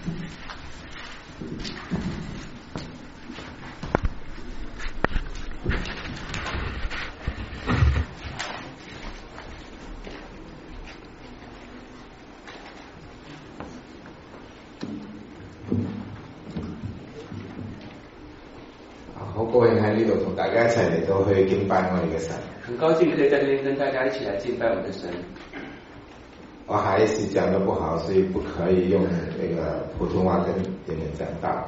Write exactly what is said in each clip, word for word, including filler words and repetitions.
好高興喺呢度同大家一齊嚟到去敬拜我哋嘅神。 很高興可以在這邊跟大家一起來敬拜我們的神。 我還是講得不好，所以不可以用那個普通話跟人們講道。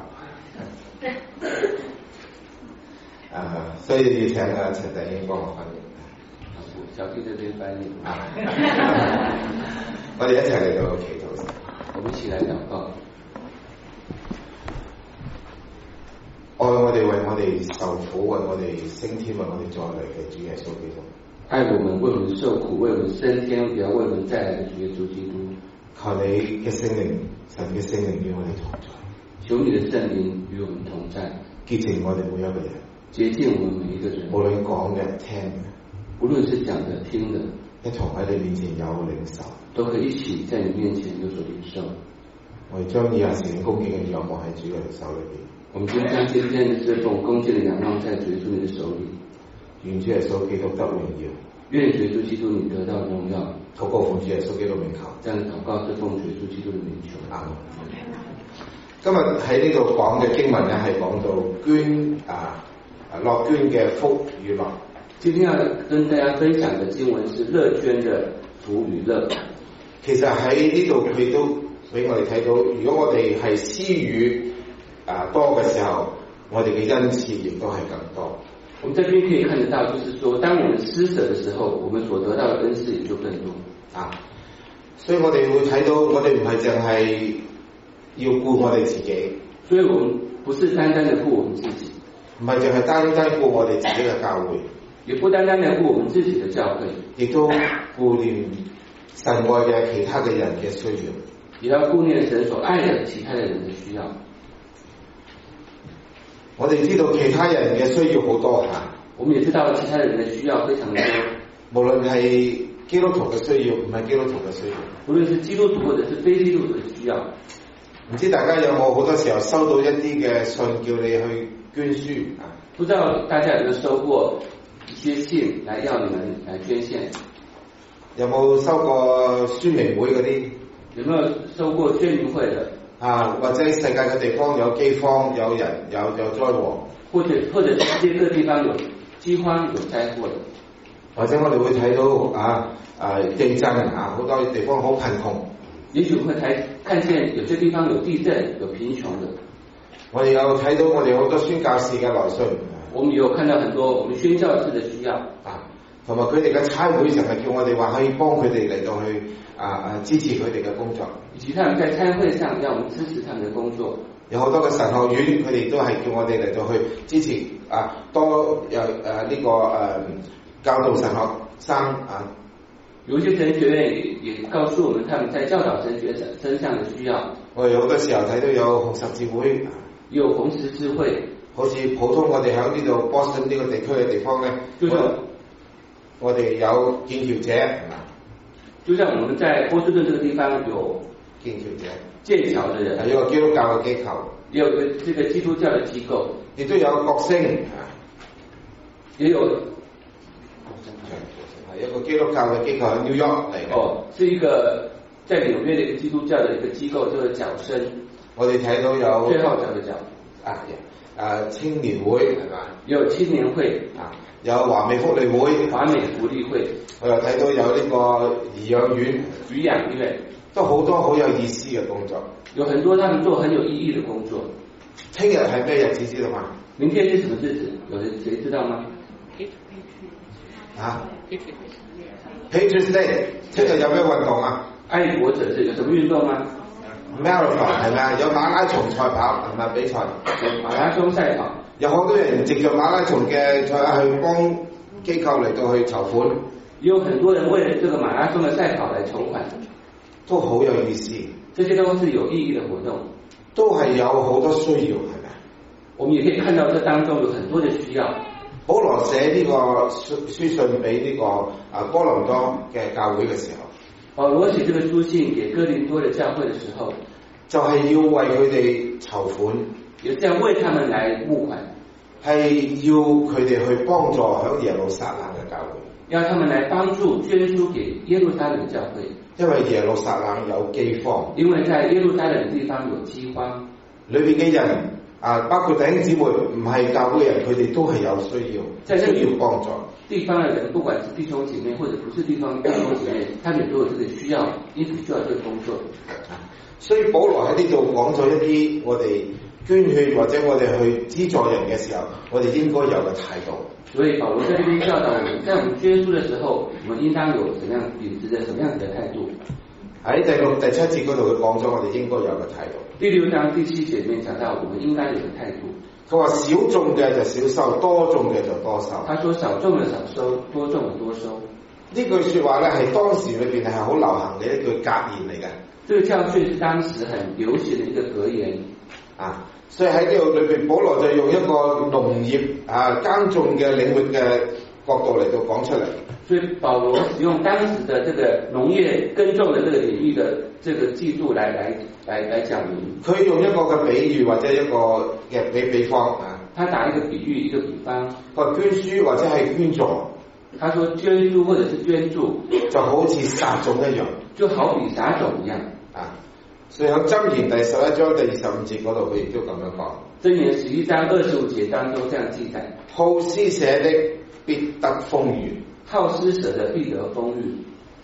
啊，所以請啊陳德英幫我翻譯。 小弟這邊翻譯。 啊，我哋一齊嚟到祈禱。 我們一起來禱告。 愛我哋為我哋受苦，為我哋升天，為我哋再來嘅主耶穌基督。 愛我們，為我們受苦，為我們升天，也要為我們再來的主耶穌基督。 求你嘅聖靈，神嘅聖靈與我哋同在。求你的聖靈與我們同在， 潔淨我哋每一個人， 潔淨我們每一個人。 無論講嘅、聽嘅， 無論是講的、聽的， 一同喺你面前有領受， 都可以一起在你面前有所領受。 我哋將以下時間恭敬嘅仰望喺主嘅手裏邊。 我們就將今天的這種恭敬的仰望在主耶穌你的手裏。 願主耶穌基督得榮耀， 願主耶穌基督你得到榮耀。 禱告奉主耶穌基督名求， 這樣禱告是奉主耶穌基督的名求。 阿門。今日喺呢度講嘅經文咧，係講到捐啊樂捐嘅福與樂。 今天要跟大家分享嘅經文是樂捐嘅福與樂。 其實喺呢度佢都俾我哋睇到，如果我哋係施予啊多嘅時候，我哋嘅恩賜亦都係更多。 我們這邊可以看得到，就是說，當我們施捨的時候，我們所得到的恩賜也就更多啊。所以我哋會睇到，我哋唔係淨係要顧我哋自己， 所以我們不是單單的顧我們自己， 唔係淨係單單顧我哋自己嘅教會， 也不單單的顧我們自己的教會， 亦都顧念神愛嘅其他嘅人嘅需要， 也要顧念神所愛的其他的人的需要。 我哋知道其他人嘅需要好多嚇， 我們也知道其他人的需要非常多， 無論係基督徒嘅需要，唔係基督徒嘅需要， 無論是基督徒或者是非基督徒嘅需要。 唔知大家有冇好多時候收到一啲嘅信叫你去捐書啊？ 不知道大家有沒有收過一些信來要你們來捐獻？ 有冇收過宣明會嗰啲？ 有沒有收過宣明會的？ 啊，或者世界嘅地方有饑荒，有人有有災禍， 或者或者世界各地方有饑荒有災禍的， 或者我哋會睇到啊啊地震啊，好多地方好貧窮。 也許會睇看見有些地方有地震有貧窮的。 我哋有睇到我哋好多宣教士嘅來信， 我們有看到很多我們宣教士的需要啊，同埋佢哋嘅差會成日叫我哋話可以幫佢哋嚟到去啊啊支持佢哋嘅工作。 以及他們在餐會上要我們支持他們的工作， 有好多嘅神學院，佢哋都係叫我哋嚟到去支持啊，多有誒呢個誒、啊、教導神學生啊。 有一些神學院也也告訴我們，他們在教導神學身上的需要。 我哋好多時候睇到有紅十字會， 有紅十字會， 好似普通我哋喺呢度波士頓呢個地區嘅地方咧， 就是我哋有劍橋者，係嘛？ 就像我們在波士頓這個地方有劍橋者， 劍橋的人， 係一個基督教嘅機構， 也有個這個基督教的機構， 亦都有國星， 也有係一個基督教嘅機構喺 New York 嚟嘅。 哦，是一個在紐約的一個基督教的一個機構，叫做角聲。 我哋睇到有最後角嘅角， 啊啊青年會係嘛？ 有青年會啊，有華美福利會， 華美福利會。 我又睇到有呢個頤養院， 頤養院都好多好有意思嘅工作。 有很多他們做很有意義的工作。 聽日係咩日子知道嗎？ 明天是什麼日子？有人誰知道嗎？ 啊 Patriots Day， 聽日有咩運動啊？ 愛國者日有什麼運動嗎？ Marathon 係咪啊？有馬拉松賽跑係咪比賽？ 有馬拉松賽跑， 有好多人藉著馬拉松嘅賽去幫機構嚟到去籌款。 有很多人為了這個馬拉松的賽跑來籌款， 都好有意思。 這些都是有意義的活動， 都係有好多需要係咪？ 我們也可以看到這當中有很多的需要。 保羅寫呢個書書信俾呢個啊哥林多嘅教會嘅時候， 保羅寫這個書信給哥林多的教會的時候， 就係要為佢哋籌款， 也是要為他們來募款， 係要佢哋去幫助響耶路撒冷嘅教會， 要他們來幫助捐書給耶路撒冷教會， 因為耶路撒冷有饑荒， 因為在耶路撒冷地方有饑荒， 裏邊嘅人啊，包括弟兄姊妹唔係教會人，佢哋都係有需要，需要幫助。 地方的人，不管是弟兄姐妹或者不是弟兄弟兄姐妹，他們都有這個需要，因此需要這個工作。 所以保羅喺呢度講咗一啲我哋捐血或者我哋去資助人嘅時候，我哋應該有嘅態度。 所以保羅在這邊教導我們，在我們捐書的時候，我們應當有什麼樣秉持着什麼樣的態度？ 喺第六、第七節嗰度佢講咗我哋應該有嘅態度。 第六章第七節裡面講到我們應該有嘅態度。 佢話少種嘅就少收，多種嘅就多收。 他說少種嘅少收，多種嘅多收。 呢句説話咧係當時裏邊係好流行嘅一句格言嚟嘅。 這個教訓是當時很流行嘅一個格言啊，所以喺呢度裏邊，保羅就用一個農業啊耕種嘅領域嘅角度嚟到講出嚟。 所以保羅使用當時的這個農業耕種的這個領域的這個技術來來來來講明。 佢用一個嘅比喻或者一個嘅比比方啊。 他打一個比喻，一個比方。 個捐書或者係捐助。 他說捐書或者是捐助就好似撒種一樣， 就好比撒種一樣啊。所以喺箴言第十一章第二十五節嗰度，佢亦都咁樣講。 箴言十一章二十五節當中這樣記載： 好施捨的必得豐裕， 好施捨的必得豐裕。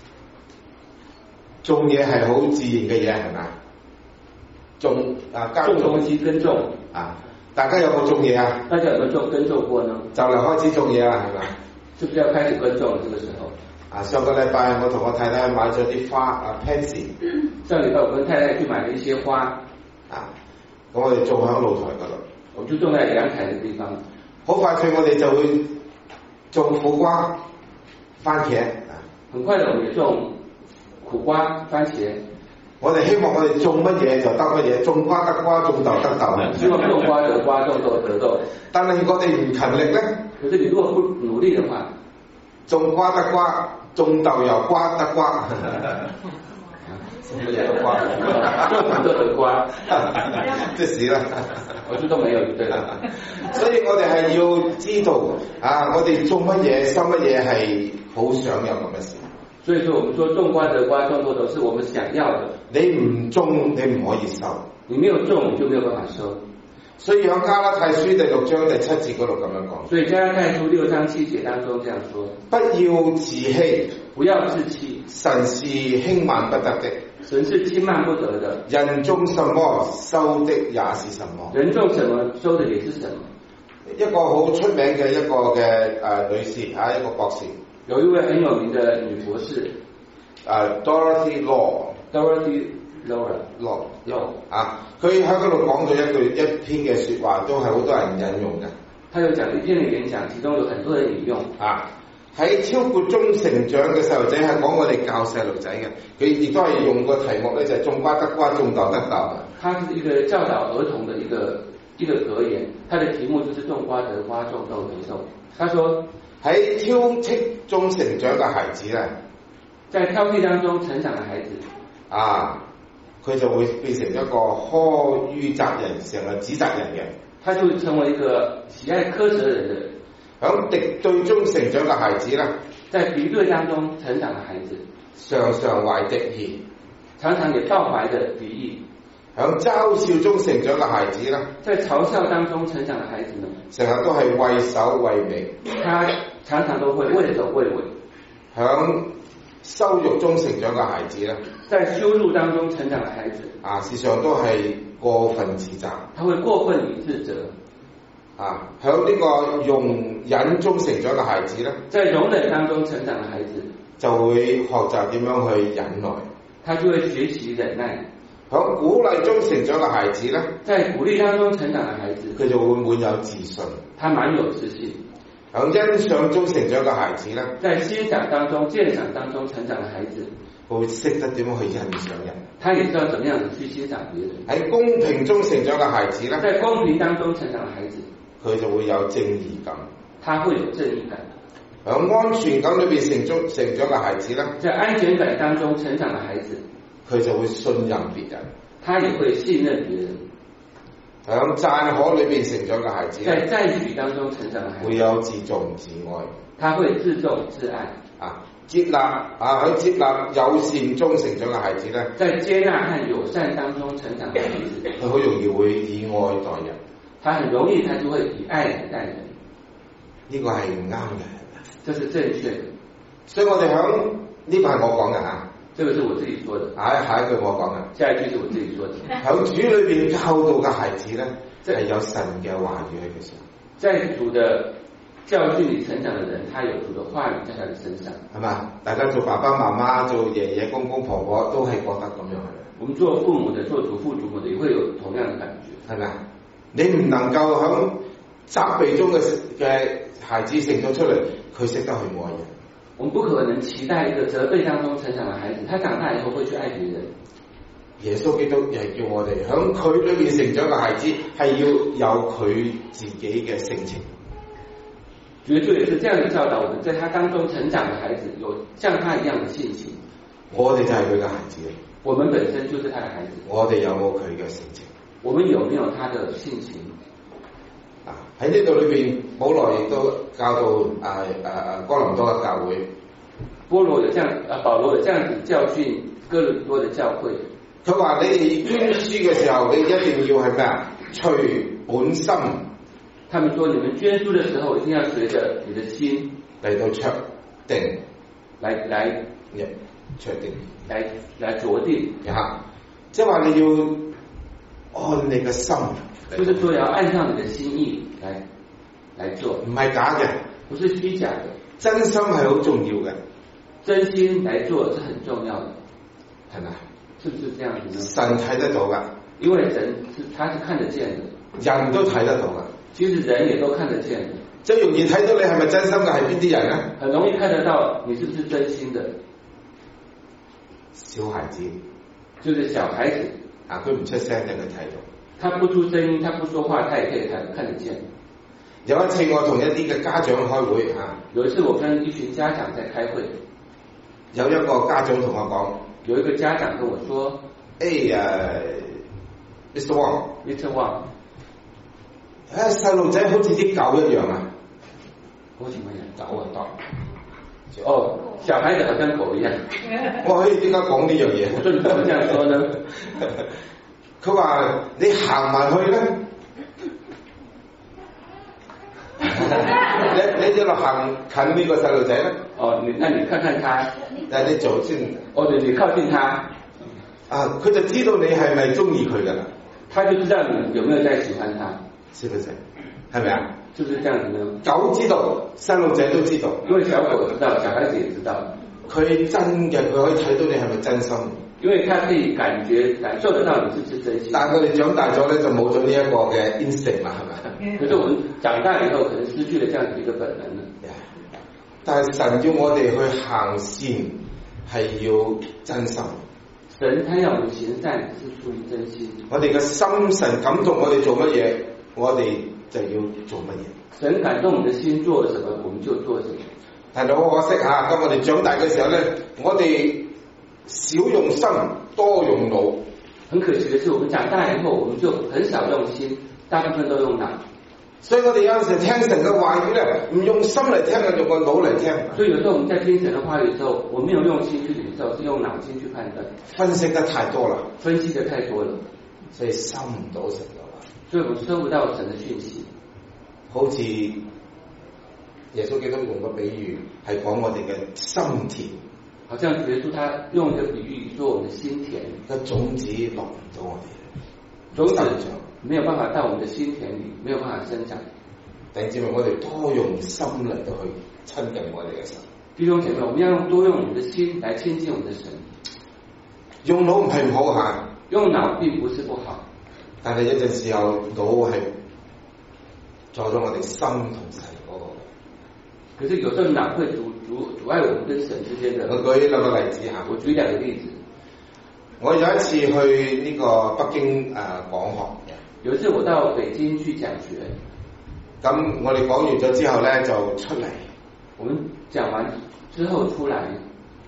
種嘢係好自然嘅嘢，係咪？種啊， 種東西耕種啊，大家有冇種嘢啊？ 大家有冇種耕種過呢？ 就嚟開始種嘢啦，係咪？ 是不是要開始耕種了？這個時候啊，上個禮拜我同我太太買咗啲花啊 pansy。 上禮拜我跟太太去買了一些花啊，咁我哋種喺露台嗰度， 我就種在陽台嘅地方。 好快脆，我哋就會種苦瓜、番茄啊。 很快的，我們也種苦瓜、番茄。 我哋希望我哋種乜嘢就得乜嘢，種瓜得瓜，種豆得豆。 希望種瓜得瓜，種豆得豆。 但係我哋唔勤力咧， 可是你如果不努力的話， 種瓜得瓜，種豆又瓜得瓜。乜嘢都瓜， 種豆得瓜， 即係啦。 我知都沒有對啦。 所以我哋係要知道啊，我哋種乜嘢、收乜嘢係好想有咁嘅事。 所以說，我們說種瓜得瓜，種豆得是我們想要的。 你唔種，你唔可以收。 你沒有種，你就沒有辦法收。 所以喺加拉太書第六章第七節嗰度咁樣講。 所以加拉太書六章七節當中這樣說： 不要自欺， 不要自欺， 神是輕慢不得的。 神是輕慢不得的。 人種什麼，收的也是什麼。 人種什麼，收的也是什麼。 一個好出名嘅一個嘅誒、呃、女士啊，一個博士。 有一位很有名的女博士， 誒 Dorothy Law，Dorothy Laura Law Law 啊，佢喺嗰度講咗一句一篇嘅説話，都係好多人引用嘅。 他有講一篇嘅演講，其中有很多人引用。 啊，喺超過中成長嘅細路仔係講我哋教細路仔嘅，佢亦都係用個題目咧就係、是、種瓜得瓜，種豆得豆。 他是一個教導兒童的一個一個格言，他的題目就是種瓜得瓜，種豆得豆。他說。 喺挑剔中成長嘅孩子咧， 在挑剔當中成長嘅孩子， 啊，佢就會變成一個苛於責人，成日指責人嘅。他就成為一個喜愛苛責人嘅。喺敵對中成長嘅孩子咧， 在敵對當中成長嘅孩子， 常常懷敵意， 常常也抱懷着敵意。 喺嘲笑中成長嘅孩子咧， 在嘲笑當中成長嘅孩子呢， 成日都係畏首畏尾， 他常常都會畏首畏尾。 喺羞辱中成長嘅孩子咧， 在羞辱當中成長嘅孩子， 啊，時常都係過分自責， 他會過分以自責。 啊，喺呢個容忍中成長嘅孩子咧， 在容忍當中成長嘅孩子， 就會學習點樣去忍耐， 他就會學習忍耐。 喺鼓勵中成長嘅孩子咧， 在鼓勵當中成長嘅孩子， 佢就會滿有自信， 他滿有自信。 喺欣賞中成長嘅孩子咧， 在欣賞當中、鑑賞當中成長嘅孩子， 會識得點樣去欣賞人， 他也知道怎麼樣去欣賞別人。 喺公平中成長嘅孩子咧， 在公平當中成長嘅孩子， 佢就會有正義感， 他會有正義感。 喺安全感裏邊成長成長嘅孩子咧， 在安全感當中成長嘅孩子， 佢就會信任別人， 他也會信任別人。 響贊可裏邊成長嘅孩子， 在讚許當中成長嘅孩子， 會有自重自愛， 他會自重自愛。 啊，接納啊，喺接納友善中成長嘅孩子咧， 在接納和友善當中成長嘅孩子， 佢好容易會以愛待人， 他很容易他就會以愛來待人， 呢個係唔啱嘅， 這是正確的。 所以我哋響呢個係我講嘅嚇， 這個是我自己說的。 下下一句我講嘅， 下一句是我自己說的。 響主裏邊教導嘅孩子咧，係有神嘅話語喺佢身上。 在主的教訓裏成長的人，他有主的話語在他的身上， 係嘛？大家做爸爸媽媽、做爺爺公公婆婆都係覺得咁樣嘅。 我們做父母的、做祖父祖母的，也會有同樣的感覺， 係咪？你唔能夠響責備中嘅嘅孩子成咗出嚟，佢識得去愛人。 我們不可能期待一個責備當中成長的孩子，他長大以後會去愛別人。 耶穌基督又係叫我哋響佢裏邊成長嘅孩子，係要有佢自己嘅性情。 主耶穌也是這樣的教導我們，在他當中成長的孩子有像他一樣的性情。 我哋就係佢嘅孩子， 我們本身就是他的孩子。 我哋有冇佢嘅性情？ 我們有沒有他的性情？ 啊，喺呢度裏邊，保羅亦都教導誒誒誒哥林多嘅教會。 保羅有這樣，啊保羅有這樣子教訓哥林多的教會。 佢話：你哋捐書嘅時候，你一定要係咩啊？隨本心。 他們說：你們捐書的時候，一定要隨着你的心嚟到確定， 來來確定， 來來酌定。 嚇，即係話你要按你嘅心， 就是說要按照你的心意來來做， 唔係假嘅， 不是虛假的， 真心係好重要嘅， 真心來做是很重要的， 係咪？ 是不是這樣子呢？ 神睇得到㗎， 因為神是他是看得見的， 人都睇得到㗎。 其實人也都看得見的， 最容易睇到你係咪真心嘅係邊啲人咧？ 很容易看得到你是不是真心的。 小孩子， 就是小孩子啊，佢唔出聲就佢睇到， 他不出聲音，他不說話，他也可以看看得見。 有一次我同一啲嘅家長開會嚇， 有一次我跟一群家長在開會， 有一個家長同我講， 有一個家長跟我說： 誒誒 ，Mister Wong，Mister Wong， 誒細路仔好似啲狗一樣啊！ 好似乜嘢？狗啊，當哦，小孩子好像狗一樣。 我可以點解講呢樣嘢？ 我說你怎麼這樣說呢？ 佢話你行埋去咧，你你一路行近呢個細路仔咧。 哦，你那你看看他， 但你走先。 哦，對，你靠近他， 啊，佢就知道你係咪中意佢噶啦。 他就知道你有沒有在喜歡他， 是不是？係咪啊？ 是不是這樣子呢？ 狗知道，細路仔都知道， 因為小狗知道，小孩子也知道。佢真嘅，佢可以睇到你係咪真心。 因為他可以感覺感受得到你是不是真心。 但係佢哋長大咗咧，就冇咗呢一個嘅 instinct 啦，係咪？ 可是我們長大以後，可能失去了這樣子一個本能了。 但係神要我哋去行善，係要真心。 神他要我們行善，是出於真心。 我哋嘅心神感動我哋做乜嘢，我哋就要做乜嘢。 神感動我們的心做什麼，我們就做什麼。 但係好可惜嚇，當我哋長大嘅時候咧，我哋少用心，多用腦。 很可惜的是，我們長大以後，我們就很少用心，大部分都用腦。 所以我哋有陣時聽神嘅話語咧，唔用心嚟聽，係用個腦嚟聽。 所以有時候我們在聽神嘅話語嘅時候，我沒有用心去領受，是用腦筋去判斷。 分析得太多啦， 分析得太多了， 所以收唔到神嘅話。 所以我們收不到神嘅訊息。 好似耶穌基督用個比喻，係講我哋嘅心田。 好像耶穌他用一個比喻說我們的心田， 個種子落唔到我哋， 種子沒有辦法到我們的心田裏，沒有辦法生長。 弟兄姊妹，我哋多用心嚟到去親近我哋嘅神。 弟兄姐妹，我們要用多用我們的心來親近我們的神。用腦唔係唔好嚇，用腦並不是不好，但係有陣時候腦係阻咗我哋心同神嗰個。可是有時候腦會阻阻阻礙我們跟神之間的。我舉兩個例子嚇，我舉兩個例子。我有一次去呢個北京誒講學，有一次我到北京去講學，咁我哋講完咗之後咧就出嚟，我們講完之後出來，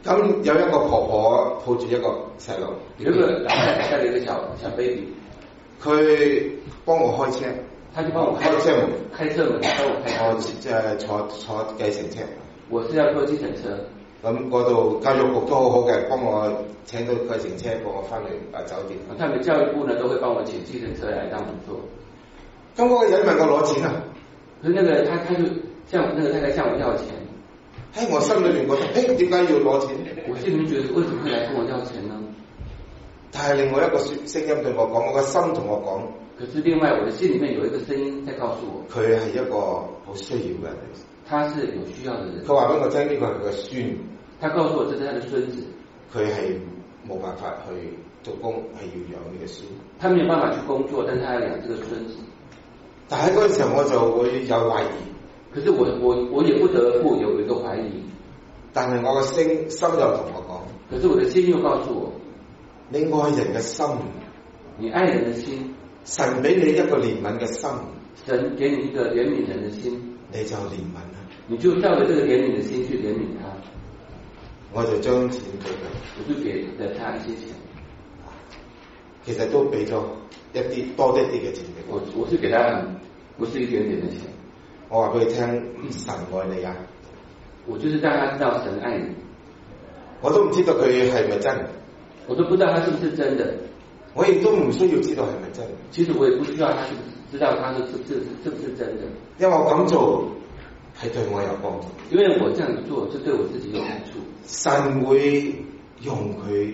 咁有一個婆婆抱住一個細路， 有一個老太太帶了一個小小 baby， 佢幫我開車， 他就幫我開車門，開車門，幫我開車門。 我即係坐坐計程車。 我是要坐計程車。 咁嗰度教育局都好好嘅，幫我請到計程車，幫我翻嚟啊酒店。 他們教育部呢都會幫我請計程車來讓我坐。 咁嗰個人問我攞錢啊， 可是那個他他就向那個太太向我要錢。 喺我心裏面覺得，誒點解要攞錢？ 我心裏面覺得為什麼會來跟我要錢呢？ 但係另外一個聲音對我講，我個心同我講。 可是另外我的心裏面有一個聲音在告訴我， 佢係一個好需要嘅人。 他是有需要的人。 佢話俾我聽呢個係佢嘅孫。 他告訴我這是他的孫子。 佢係冇辦法去做工，係要養呢個孫。 他沒有辦法去工作，但是他要養這個孫子。 但係嗰個時候我就會有懷疑。 可是我我我也不得不有一個懷疑，但係我嘅心心又同我講，可是我的心又告訴我，你愛人嘅心，你愛人的心，神俾你一個憐憫嘅心，神給你一個憐憫人的心，你就憐憫啦，你就照着這個憐憫的心去憐憫他，我就將錢俾佢，我就給了他一些錢，其實都俾咗一啲多一啲嘅錢俾我，我是給他不是一點點的錢。我話俾佢聽，神愛你啊！我就是讓他知道神愛你。我都唔知道佢係咪真，我都不知道他是不是真的。我亦都唔需要知道係咪真。其實我也不需要他是不是知道他是是是是不是真的。因為我咁做係對我有幫助。因為我這樣做是對我自己有害處。神會用佢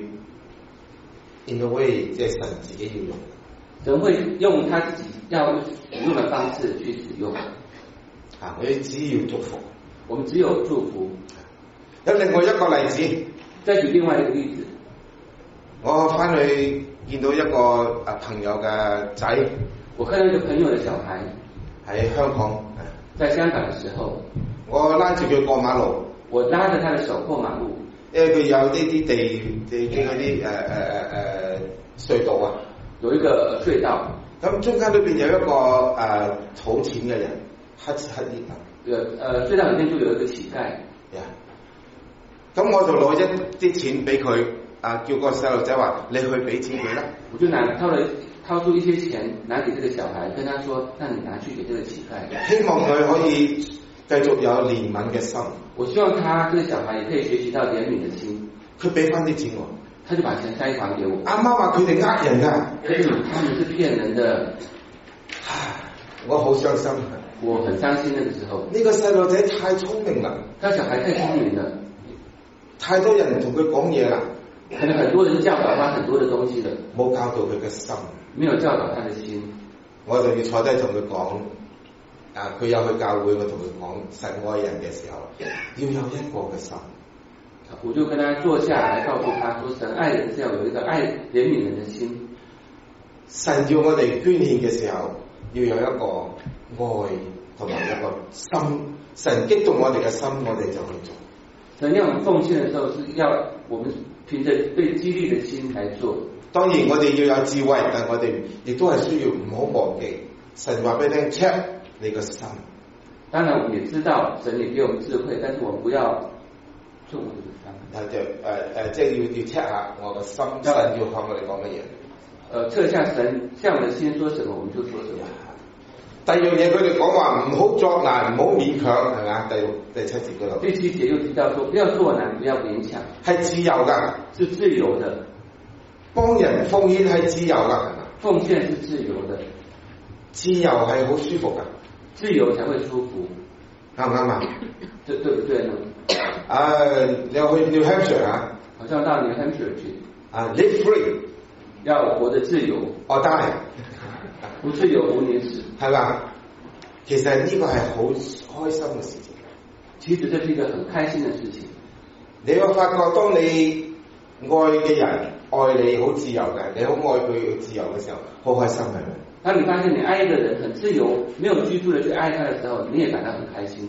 in a way， 即係神自己要用。神會用他自己要使用的方式去使用。啊！我哋只要祝福，我們只有祝福。有另外一個例子，再舉另外一個例子。我翻去見到一個啊朋友嘅仔，我看到一個朋友嘅小孩喺香港，在香港嘅時候，我拉住佢過馬路，我拉着他的手過馬路，因為佢有呢啲地地嘅嗰啲誒誒誒誒隧道啊，有一個隧道，咁中間裏邊有一個誒儲錢嘅人。乞乞兒，誒誒，隧道裏面就有一個乞丐，呀，咁我就攞一啲錢俾佢，啊，叫個細路仔話：你去俾錢佢啦。我就拿掏了掏出一些錢，拿給這個小孩，跟他說：那你拿去給這個乞丐，希望佢可以繼續有憐憫嘅心。我希望他這個小孩也可以學習到憐憫的心。佢俾翻啲錢我，他就把錢塞還給我。阿媽話佢哋呃人㗎，嗯，他們是騙人的。唉，我好傷心。我很傷心那個時候，呢個細路仔太聰明啦，他小孩太聰明了，太多人同佢講嘢啦，可能很多人教導他很多的東西了，冇教導佢嘅心，沒有教導他的心，我就要坐低同佢講，啊，佢有去教會，我同佢講神愛人嘅時候，要有一個嘅心，我就跟他坐下來，告訴他說神愛人是要有一個愛憐憫人的心，神要我哋捐獻嘅時候，要有一個愛同埋一個心，神激動我哋嘅心，我哋就去做。神要我們奉獻嘅時候，是要我們憑着被激勵嘅心來做。當然我哋要有智慧，但我哋亦都係需要唔好忘記，神話俾你聽 check 你個心。當然我們也知道神也給我們智慧，但是我們不要做我哋嘅心。啊就誒誒，即係要要 check 下我個心，神要向我哋講乜嘢。誒，測下神向我哋先說什麼，我們就說什麼。第二樣嘢，佢哋講話唔好作難，唔好勉強，係咪啊？第六、第七節嗰度。第七節又提到說，不要作難，不要勉強，係自由㗎，是自由的。幫人奉獻係自由㗎，係嘛？奉獻是自由的，自由係好舒服㗎，自由才會舒服，啱唔啱啊？對對唔對呢？啊，你要去 New Hampshire 啊？好像到 New Hampshire 去啊 ，live free， 要活得自由。哦，當然。不自由無年死，係嘛？其實呢個係好開心嘅事情。其實這是一個很開心嘅事情。你會發覺，當你愛嘅人愛你好自由嘅，你好愛佢自由嘅時候，好開心係咪？當你發現你愛一個人很自由，沒有拘束地去愛他嘅時候，你也感到很開心。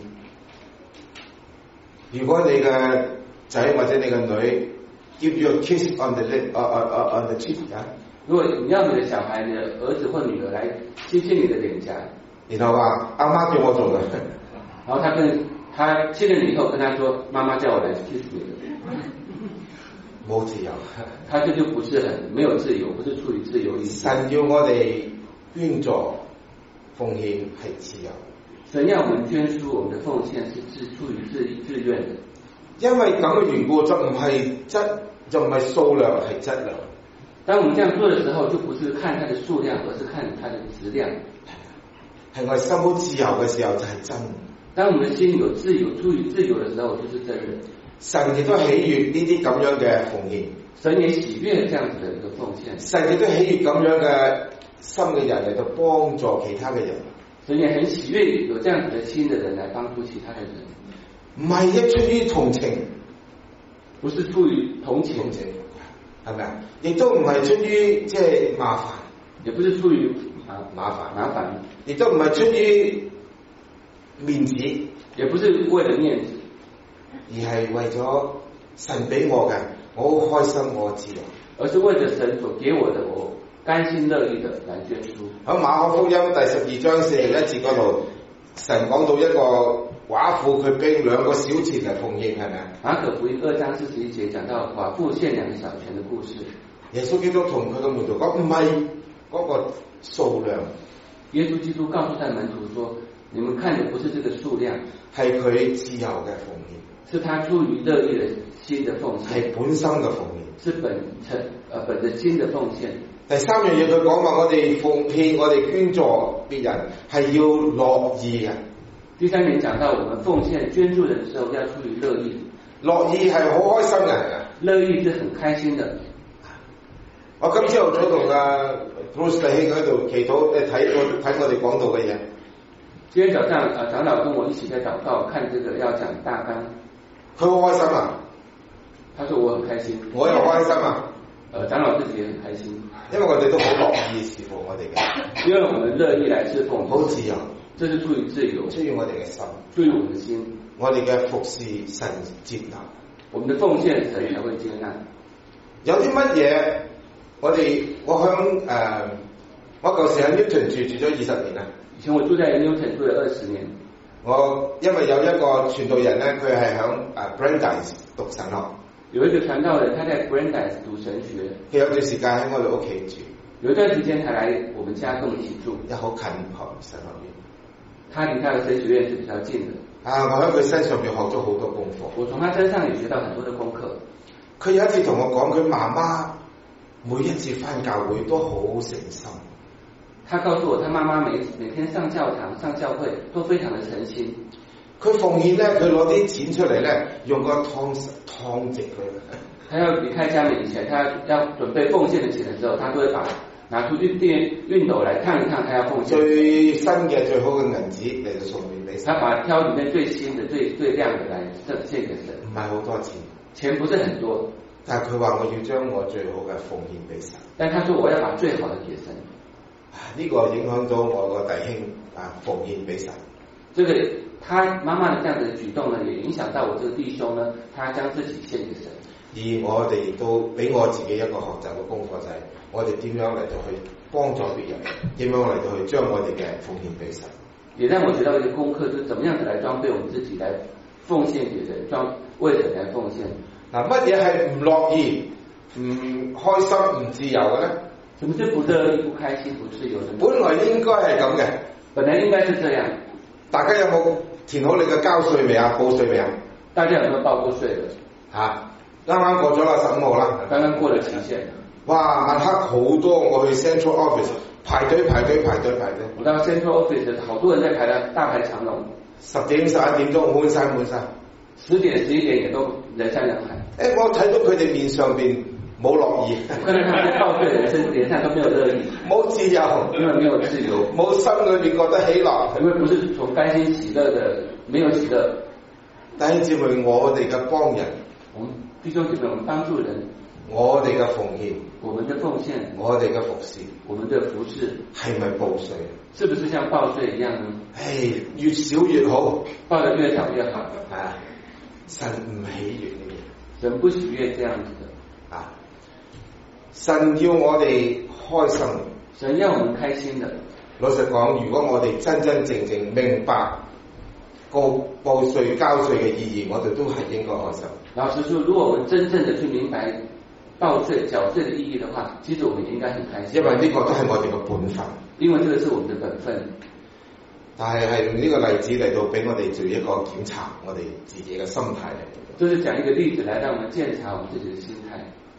如果你嘅仔或者你嘅女 give you a kiss on the lip， uh, uh, uh, on the cheek 啊。如果你要你的小孩、你的兒子或女兒來親親你的臉頰，然後話阿媽叫我做嘅，然後他跟他親了你以後跟他說媽媽叫我來 kiss 你的， 冇自由， 他這就不是很沒有自由，不是出於自由意志。 神要我哋捐助奉獻係自由。 神要我們捐出我們的奉獻是自出於自自願的。 因為咁嘅緣故，就唔係質，就唔係數量，係質量。 當我們這樣做的時候，就不是看它的數量，而是看它的質量。 係我心好自由嘅時候就係真。 當我們的心有自由，出於自由的時候，就是真的。 神亦都喜悅呢啲咁樣嘅奉獻。 神也喜悅這樣子的一個奉獻。 神亦都喜悅咁樣嘅心嘅人嚟到幫助其他嘅人。 神也很喜悅有這樣子的心的人來幫助其他的人。 唔係一出於同情， 不是出於同情， 係咪啊？亦都唔係出於即係麻煩， 也不是出於啊麻煩麻煩， 亦都唔係出於面子， 也不是為了面子， 而係為咗神俾我嘅，我好開心，我自由， 而是為了神所給我的，我甘心樂意的來捐出。 喺馬可福音第十二章四十一節嗰度，神講到一個寡婦佢俾兩個小錢嚟奉獻，係咪啊？ 馬可福音二章四十一節講到寡婦獻兩個小錢的故事。 耶穌基督同佢嘅門徒講，唔係嗰個數量。 耶穌基督告訴他門徒說，你們看的不是這個數量， 係佢自由嘅奉獻， 是他出於樂意的心的奉獻， 係本身嘅奉獻， 是本層呃本着心的奉獻。 第三樣嘢佢講話，我哋奉獻，我哋捐助別人係要樂意嘅。 第三點講到，我們奉獻捐助人的時候要出於樂意， 樂意係好開心嘅， 樂意是很開心的。 我今朝早同阿 Bruce 弟兄喺度祈禱，誒睇我睇我哋講道嘅嘢。 今天早上啊，長老跟我一起在禱告，看這個要講大綱。 佢好開心啊！ 他說我很開心， 我又開心啊！ 呃，長老自己也很開心， 因為我哋都好樂意侍奉我哋嘅， 因為我們樂意來侍奉， 好自由， 這是出於自由， 出於我哋嘅心， 出於我們的心， 我哋嘅服侍神接納， 我們的奉獻神才會接納。 有啲乜嘢？我哋我響誒、呃，我舊時喺 Newton 住住咗二十年啦。 以前我住在 Newton 住了二十年。 我因為有一個傳道人咧，佢係響誒 Brandeis 讀神學。 有一個傳道人，他在 Brandeis 讀神學。 佢有段時間喺我哋屋企住。 有一段時間，他來我們家跟我們一起住。 又好近學神學院。 他離他的神學院是比較近的。 啊！我喺佢身上邊學咗好多功課。 我從他身上也學到很多的功課。 佢有一次同我講，佢媽媽每一次返教會都好誠心。 他告訴我，他媽媽每每天上教堂、上教會都非常的誠心。 佢奉獻咧，佢攞啲錢出嚟咧，用個湯湯直佢。 他要離開家門以前，他要準備奉獻的錢的時候，他都會把拿出去電熨斗來燙一燙，他要奉獻。最新嘅最好嘅銀紙嚟到送俾神。 他把挑裡面最新的、最最亮的來贈獻給神。 唔係好多錢， 錢不是很多， 但係佢話我要將我最好嘅奉獻俾神。 但他說我要把最好的給神。 呢個影響到我個弟兄啊，奉獻俾神。 這個他媽媽的這樣子的舉動呢，也影響到我這個弟兄呢，他將自己獻給神。 而我哋亦都俾我自己一個學習嘅功課，就係我哋點樣嚟到去幫助別人，點樣嚟到去將我哋嘅奉獻俾神。 也讓我學到一個功課，就是怎麼樣子來裝備我們自己，來奉獻給人，裝為神來奉獻。 嗱，乜嘢係唔樂意、唔開心、唔自由嘅咧？ 什麼是不樂意、不開心、不自由的？ 本來應該係咁嘅， 本來應該是這樣。 大家有冇填好你嘅交稅未啊？報稅未啊？ 大家有冇報過稅嘅？ 嚇，啱啱過咗啦，十五號啦。 剛剛過了期限。 哇！晚黑好多，我去 Central Office 排隊排隊排隊排隊。 我到 Central Office 好多人在排啦，大排長龍。 十點十一點鐘滿晒滿晒。 十點十一點也都人山人海。 誒，我睇到佢哋面上邊冇樂意。 我看到他們報稅人身臉上都沒有樂意。 冇自由， 因為沒有自由。 冇心裏邊覺得喜樂。 因為不是從甘心喜樂的，沒有喜樂。 弟兄姊妹，我哋嘅幫人， 我們弟兄姊妹，我們幫助人， 我哋嘅奉獻， 我們的奉獻， 我哋嘅服侍， 我們的服侍， 係咪報稅？ 是不是像報稅一樣呢？ 誒，越少越好， 報得越少越好。 啊，神唔喜悅嘅嘢， 神不喜悅這樣子的。 啊，神要我哋開心， 神要我們開心的。 老實講，如果我哋真真正正明白報報稅交稅嘅意義，我哋都係應該開心。 老實說，如果我們真正的去明白報稅、繳稅的意義的話，其實我們應該很開心。 因為呢個都係我哋嘅本分。 因為這個是我們的本分。 但係係用呢個例子嚟到俾我哋做一個檢查，我哋自己嘅心態嚟。 就是講一個例子來讓我們檢查我們自己的心態。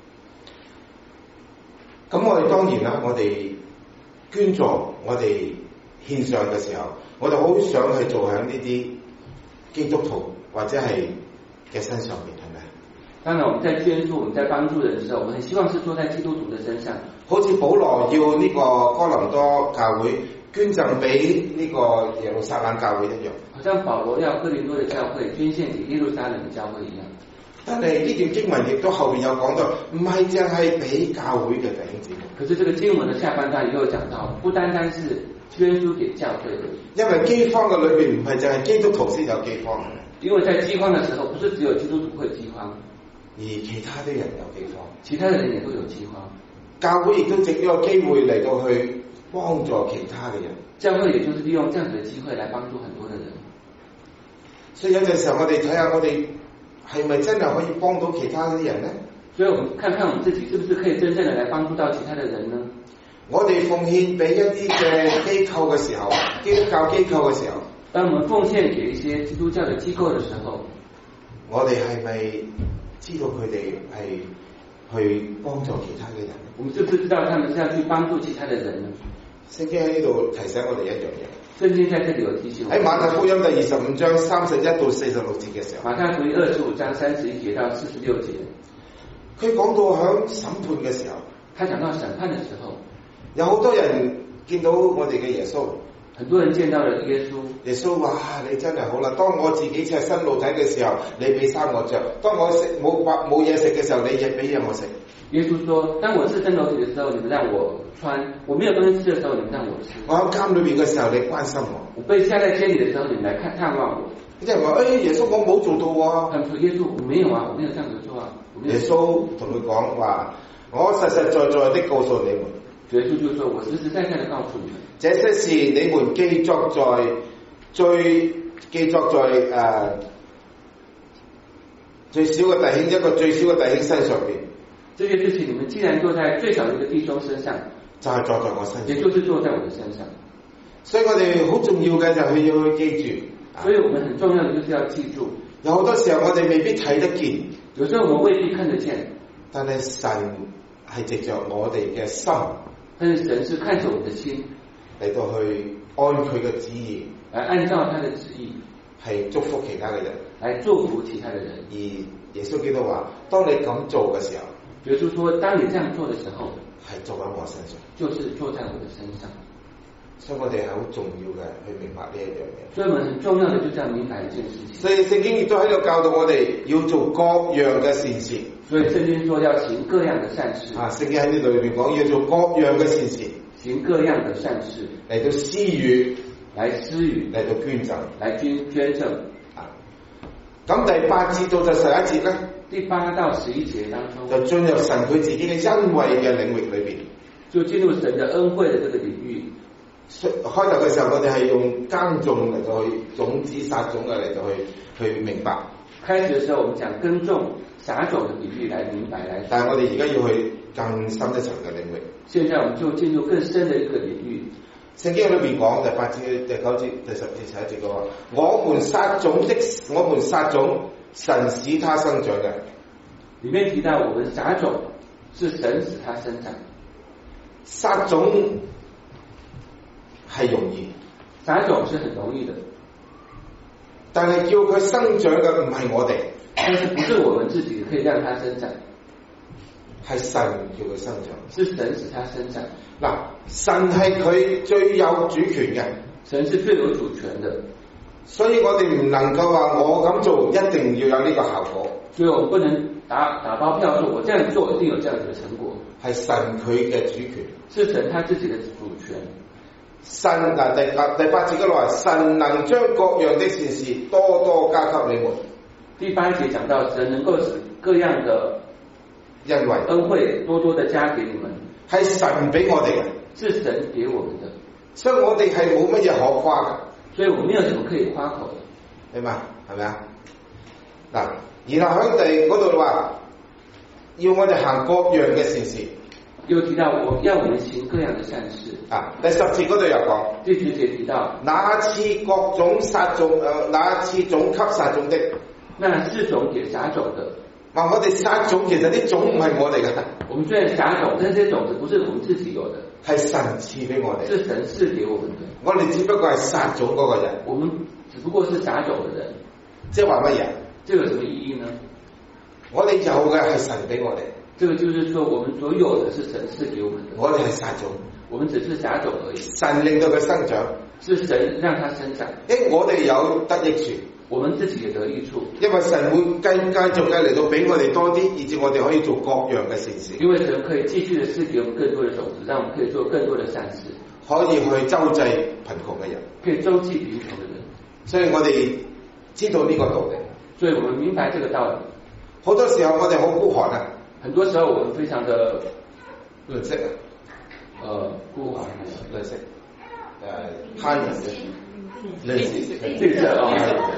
咁我哋當然啦，我哋捐助、我哋獻上嘅時候，我哋好想去做喺呢啲基督徒或者係嘅身上面，係咪？ 當然，我們在捐助、我們在幫助人的時候，我們很希望是做在基督徒的身上。 好似保羅要呢個哥林多教會捐贈俾呢個耶路撒冷教會一樣。 好像保羅要哥林多的教會捐獻給耶路撒冷的教會一樣。 但係呢段經文亦都後邊有講到，唔係淨係俾教會嘅弟兄姊妹。 可是這個經文的下半段也有講到，不單單是捐輸給教會的。 因為饑荒嘅裏邊唔係淨係基督徒先有饑荒。 因為在饑荒的時候，不是只有基督徒會饑荒， 而其他的人有饑荒， 其他的人也都有饑荒。 教會亦都藉呢個機會嚟到去幫助其他嘅人。 教會也就是利用這樣子的機會來幫助很多的人。 所以有陣時候我哋睇下我哋係咪真係可以幫到其他啲人呢？ 所以我們看看我們自己是不是可以真正的來幫助到其他的人呢？ 我哋奉獻俾一啲嘅機構嘅時候，基督教機構嘅時候， 當我們奉獻給一些基督教的機構的時候， 我哋係咪知道佢哋係去幫助其他嘅人？ 我們是不是知道他們是要去幫助其他的人呢？ 聖經喺呢度提醒我哋一樣嘢。 聖經在這裡有提醒我。 喺馬太福音第二十五章三十一到四十六節嘅時候， 馬太福音二十五章三十一節到四十六節， 佢講到響審判嘅時候， 他講到審判的時候， 有好多人見到我哋嘅耶穌， 很多人見到了耶穌。 耶穌話：你真係好啦！當我自己赤身露體嘅時候，你俾衫我着；當我食冇冇嘢食嘅時候，你亦俾嘢我食。 耶穌說：當我赤身露體的時候，你們讓我穿；我沒有東西吃的時候，你們讓我吃。 我喺監裏邊嘅時候，你關心我； 我被下在監裏的時候，你們來看探望我。 啲人話：誒、哎，耶穌我冇做到啊！ 他們說：耶穌，我沒有啊，我沒有這樣子做啊。 耶穌同佢講話：我實實在在的告訴你們。 耶穌就說：我實實在在的告訴你們， 這些事你們記作在最記作在誒、呃、最小嘅弟兄一個最小嘅弟兄身上邊。 這些事情你們既然做在最小的一個弟兄身上， 就係做在我身上， 也就是做在我的身上。 所以我哋好重要嘅就係要去記住。 所以我們很重要的就是要記住。 有好多時候我哋未必睇得見， 有時候我們未必看得見， 但係神係藉着我哋嘅心， 但是神是看着我們的心嚟到去按佢嘅旨意， 來按照他的旨意， 係祝福其他嘅人， 來祝福其他的人。 而耶穌基督話：當你咁做嘅時候， 耶穌說，當你這樣做的時候， 係做喺我身上， 就是做在我的身上。 所以我哋係好重要嘅去明白呢一樣嘢。 所以我們很重要的就是要明白一件事情。 所以聖經亦都喺度教導我哋要做各樣嘅善事。 所以聖經說要行各樣的善事。 啊，聖經喺呢度裏邊講要做各樣嘅善事， 行各樣的善事嚟到施予， 來施予， 嚟到捐贈， 來捐捐贈。 啊，咁第八節到就十一節咧， 第八到十一節當中， 就進入神佢自己嘅恩惠嘅領域裏邊， 就進入神嘅恩惠嘅這個領域。 開頭嘅時候，我哋係用耕種嚟到去種子撒種嘅嚟到去去明白。 開始嘅時候，我們講耕種撒種嘅比喻來明白來。 但係我哋而家要去更深一層嘅領域。 現在我們就進入更深嘅一個領域。 聖經裏邊講第八節、第九節、第十節、十一節嘅話：我們撒種的，我們撒種，神使它生長嘅。 裡面提到我們撒種是神使它生長。 撒種係容易， 撒種是很容易的， 但係叫佢生長嘅唔係我哋， 但是不是我們自己可以讓它生長， 係神叫佢生長， 是神使它生長。 嗱，神係佢最有主權嘅， 神是最有主權的， 所以我哋唔能夠話我咁做一定要有呢個效果， 所以我們不能打打包票說我這樣做一定有這樣子的成果， 係神佢嘅主權， 是神他自己的主權。 神嗱第八第八節嗰度話，神能將各樣的善事多多加給你們。 第八節講到神能夠使各樣的恩惠恩惠多多的加給你們， 係神俾我哋嘅， 是神給我們的， 所以我哋係冇乜嘢可誇嘅， 所以我沒有什麼可以誇口的， 明嘛？係咪啊？嗱，然後喺第嗰度話， 要我哋行各樣嘅善事。 又提到我要我們行各樣的善事。 啊，第十節嗰度又講， 第十節提到， 那賜各種撒種，誒、呃，那賜種給撒種的， 那賜種給撒種的。 話我哋撒種，其實啲種唔係我哋嘅。 我們雖然撒種，但係這些種子不是我們自己有的， 係神賜俾我哋。 是神賜給我們的。 我哋只不過係撒種嗰個人。 我們只不過是撒種嘅人。 即係話乜嘢？ 這個有什麼意義呢？ 我哋有嘅係神俾我哋。 這個就是說，我們所有的是神賜給我們的。 我哋係撒種， 我們只是撒種而已。 神令到佢生長， 是神讓它生長。 誒，我哋有得益處， 我們自己也得益處。 因為神會繼繼續嘅嚟到俾我哋多啲，以至我哋可以做各樣嘅善事。 因為神可以繼續的賜給我們更多的種子，讓我們可以做更多的善事， 可以去周濟貧窮嘅人， 可以周濟貧窮的人。 所以我哋知道呢個道理， 所以我們明白這個道理。 好多時候我哋好孤寒啊。 很多時候我們非常的吝嗇啊， 呃孤寒， 吝嗇，誒貪人嘅吝嗇， 吝嗇哦，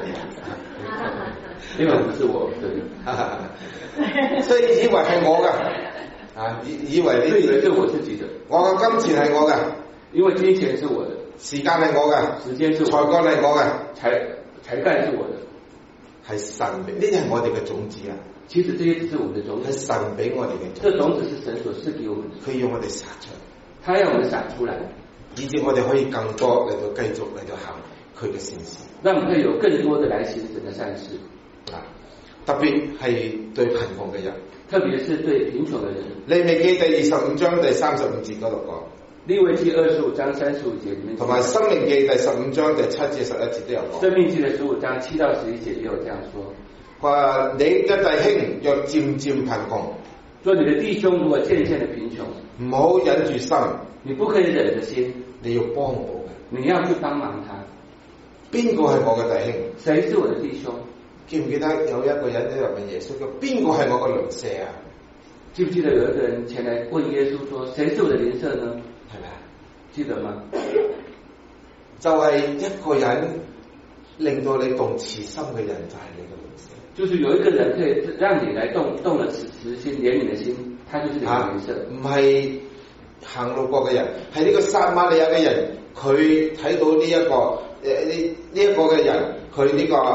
因為不是我，對， 所以以為係我㗎，啊以以為呢以為是我自己的， 我嘅金錢係我嘅， 因為金錢是我的， 時間係我嘅， 時間是我的， 才幹係我嘅， 才才幹是我的， 係神俾，呢啲係我哋嘅種子啊。 其實這些只是我們的種子， 係神俾我哋嘅。 這種子是神所賜給我們的， 佢要我哋撒出， 他要我們撒出來， 以至我哋可以更多嚟到繼續嚟到行佢嘅善事， 讓我們可以有更多的來行神的善事。 啊，特別係對貧窮嘅人， 特別是對貧窮嘅人。 利未記第二十五章第三十五節嗰度講， 利未記二十五章三十五節裡面，同埋申命記第十五章第七至十一節都有講。 申命記嘅十五章七到十一節也有這樣說。 話你嘅弟兄若漸漸貧窮， 說你的弟兄如果漸漸的貧窮， 唔好忍住心， 你不可以忍着心， 你要幫我嘅， 你要去幫忙他。 邊個係我嘅弟兄？ 誰是我的弟兄？ 記唔記得有一個人喺度問耶穌講，邊個係我嘅鄰舍啊？ 記唔記得有一個人前來問耶穌說，誰是我的鄰舍呢？ 係咪啊？ 記得嗎？ 就係一個人令到你動慈心嘅人，就係你嘅鄰舍。 就是有一個人可以讓你來動動了慈慈心憐憫的心，他就是你嘅鄰舍。唔係行路過嘅人，係呢個撒瑪利亞嘅人，佢睇到呢、這、一個誒呢呢一個嘅人，佢呢、這個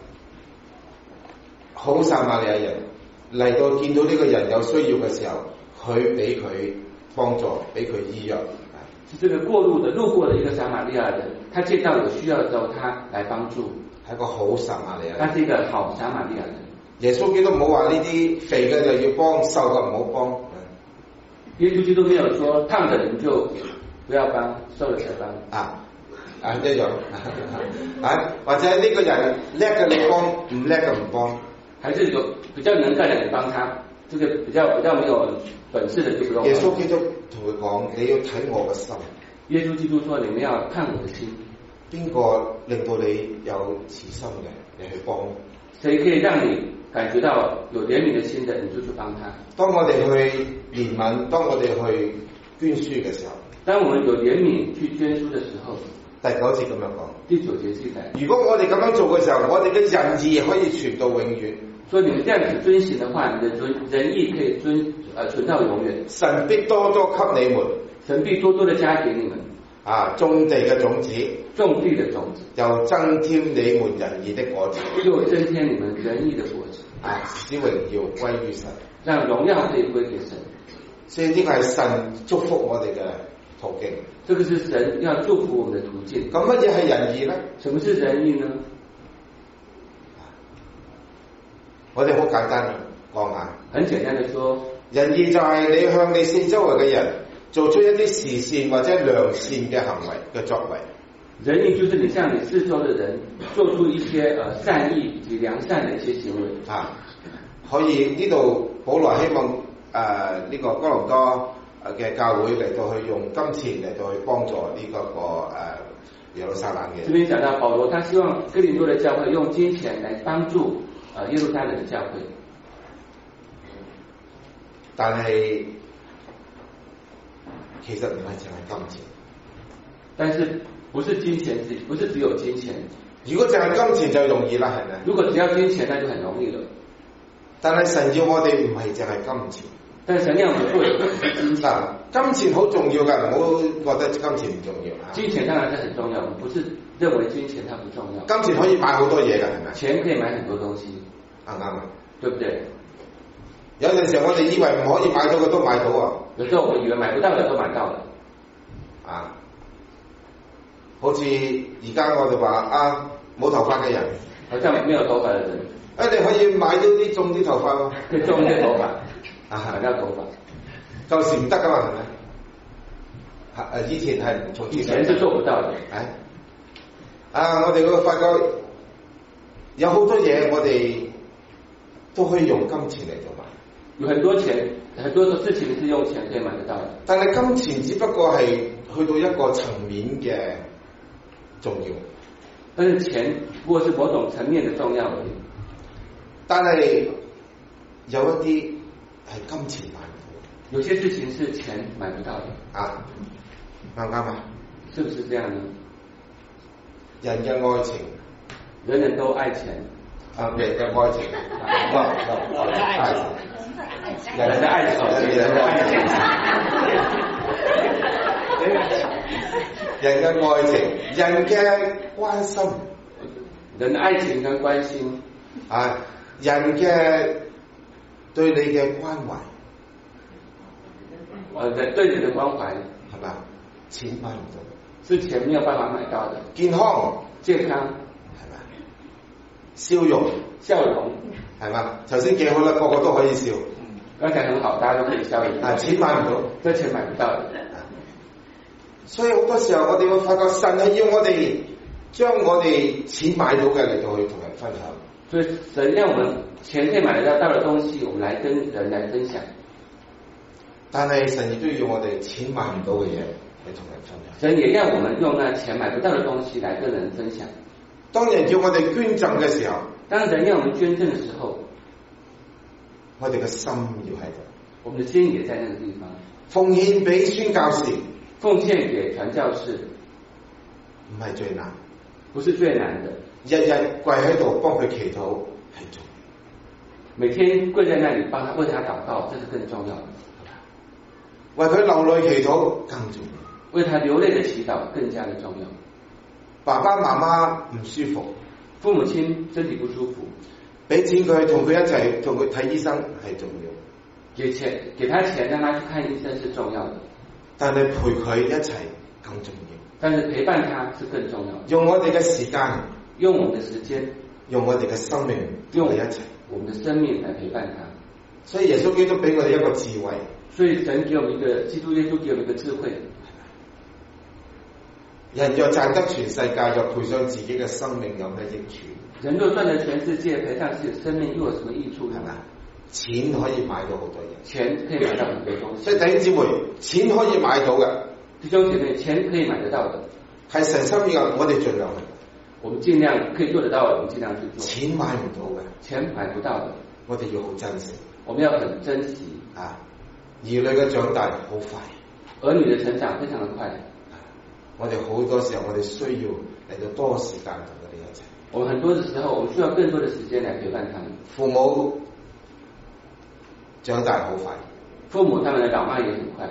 好撒瑪利亞人嚟到見到呢個人有需要嘅時候，佢俾佢幫助，俾佢醫藥。 是這個過路的路過的一個撒瑪利亞人，他見到有需要嘅時候，他來幫助。係個好撒瑪利亞人，他是一個好撒瑪利亞人。耶穌基督冇話呢啲肥嘅就要幫，瘦嘅唔好幫。耶穌基督沒有說胖的人就不要幫，瘦的才幫。啊啊一樣啊，或者呢個人叻嘅你幫，唔叻嘅唔幫。還是有比較能幹的你幫他，這個比較比較沒有本事的就不用。耶穌基督同佢講，你要睇我嘅心。耶穌基督說，你們要看我的心。邊個令到你有慈心嘅，你去幫？誰可以讓你感覺到有憐憫的心的，你就去幫他。當我哋去憐憫，當我哋去捐書嘅時候，當我們有憐憫去捐書嘅時候，第九節咁樣講。第九節記載，如果我哋咁樣做嘅時候，我哋嘅仁義可以傳到永遠。所以你們這樣子遵行的話，你的仁仁義可以遵呃存到永遠。神必多多給你們，神必多多的加給你們。啊，種地嘅種子，種地嘅種子，又增添你們仁義的果子，又增添你們仁義的果子。啊，使榮耀歸於神，讓榮耀可以歸給神。所以呢個係神祝福我哋嘅途徑。這個是神要祝福我們的途徑。咁乜嘢係仁義呢？什麼是仁義呢？我哋好簡單講下，很簡單的說，仁義就係你向你四周圍嘅人做出一啲慈善或者良善嘅行為嘅作為。仁義就是你向你四周的人做出一些呃善意以及良善的一些行為。啊，可以呢度保羅希望誒呢、呃這個哥林多嘅教會嚟到去用金錢嚟到去幫助呢、這個個誒、呃、耶路撒冷嘅。這邊講到保羅，他希望哥林多的教會用金錢來幫助誒耶路撒冷嘅教會，但係其實唔係淨係金錢，但是不是金錢，不是只有金錢。如果淨係金錢就容易啦，係咪？如果只要金錢，那就很容易了。 但係神要我哋唔係淨係金錢。 但神要我們做的不是金錢。 嗱，金錢好重要㗎，唔好覺得金錢唔重要。 金錢當然是很重要，我們不是認為金錢它不重要。 金錢可以買好多嘢㗎，係咪？ 錢可以買很多東西， 啱唔啱啊？ 對不對？ 有陣時候我哋以為唔可以買到嘅都買到啊！ 有時候我們以為買不到嘅都買到了。 啊，好似而家我哋話啊，冇頭髮嘅人， 好像沒有頭髮嘅人， 啊你可以買到啲種啲頭髮喎， 可以種啲頭髮， 啊買到頭髮， 舊時唔得噶嘛，係咪？啊以前係唔做， 以前是做不到嘅。 係啊，我哋會發覺有好多嘢我哋都可以用金錢嚟做嘛。 有很多錢，很多的事情是用錢可以買得到的。 但係金錢只不過係去到一個層面嘅重要， 但是錢不過是某種層面的重要而已。 但係有一啲係金錢買唔到， 有些事情是錢買不到的。 啊，啱唔啱啊？ 是不是這樣呢？ 人嘅愛情， 人人都愛錢。 啊，人嘅愛情，唔唔唔，愛情。 人的愛情，人的愛情， 人嘅愛情，人嘅關心， 人的愛情跟關心， 啊，人嘅對你嘅關懷， 呃，對你的關懷， 係咪？錢買唔到， 是錢沒有辦法買到的。 健康， 健康， 係咪？笑容， 笑容， 係嘛？頭先幾好啦，個個都可以笑。 剛才很好，大家都可以笑一下。 啊，錢買唔到， 這錢買不到的。 所以好多時候我哋會發覺神係要我哋將我哋錢買到嘅嚟到去同人分享。 所以神讓我們錢可以買得到的東西，我們來跟人來分享。 但係神亦都要我哋錢買唔到嘅嘢嚟同人分享。 神也讓我們用那錢買不到的東西來跟人分享。 當人叫我哋捐贈嘅時候， 當人讓我們捐贈的時候， 我哋嘅心要喺度， 我們的心也在那個地方。 奉獻俾宣教士， 奉獻給傳教士， 唔係最難， 不是最難的。 日日跪喺度幫佢祈禱係重要， 每天跪在那裡幫他為他禱告，這是更重要的。 為佢流淚祈禱更重要， 為他流淚的祈禱更加的重要。 爸爸媽媽唔舒服， 父母親身體不舒服， 俾錢佢同佢一齊同佢睇醫生係重要， 給錢給他錢讓他去看醫生是重要的， 但係陪佢一齊更重要。 但是陪伴他是更重要的。 用我哋嘅時間， 用我們的時間， 用我哋嘅生命， 用我哋一齊， 我們的生命來陪伴他。 所以耶穌基督俾我哋一個智慧， 所以神給我們一個，基督耶穌給我們一個智慧。 人若賺得全世界，若賠上自己嘅生命，有咩益處？ 人若賺得全世界，賠上自己的生命，又有什麼益處？係咪？ 錢可以買到好多嘢， 錢可以買到很多東西。 所以弟兄姊妹，錢可以買到嘅， 弟兄姐妹，錢可以買得到的， 係神心意嘅，我哋盡量去。 我們盡量可以做得到的，我們盡量去做。 錢買唔到嘅， 錢買不到的， 我哋要好珍惜。 我們要很珍惜啊！兒女嘅長大好快， 兒女的成長非常的快。 我哋好多時候，我哋需要嚟到多時間同佢哋一齊。 我們很多的時候，我們需要更多的時間來陪伴他們。 父母長大好快， 父母他們的老邁也很快。